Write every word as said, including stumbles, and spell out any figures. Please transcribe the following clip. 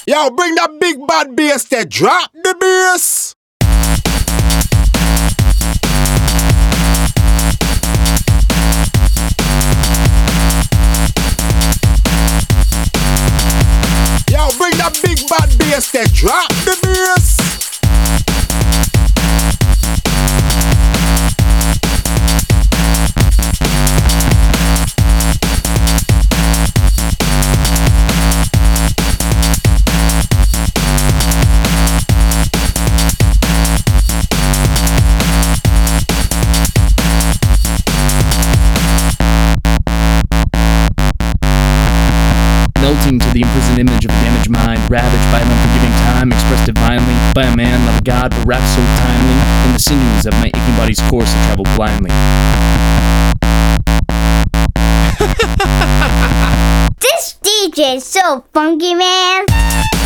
Yo, bring that big bad bass there. Drop the bass. Yo, bring that big bad bass there. Drop the bass. Melting to the imprisoned image of a damaged mind, ravaged by an unforgiving time, expressed divinely by a man, not a god, but rap so timely. In the sinews of my aching body's course, I travel blindly. This D J's so funky, man.